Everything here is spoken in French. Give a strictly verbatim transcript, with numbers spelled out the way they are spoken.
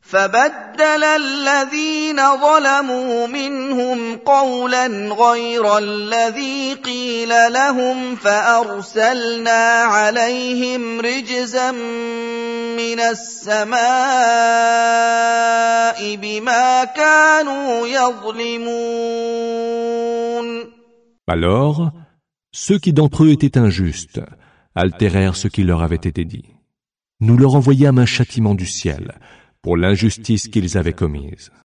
فبدل الذين ظلموا منهم قولا غير الذي قيل لهم فأرسلنا عليهم رجزا من السماء بما كانوا يظلمون. Alors, ceux qui d'entre eux étaient injustes altérèrent ce qui leur avait été dit. Nous leur envoyâmes un châtiment du ciel pour l'injustice qu'ils avaient commise.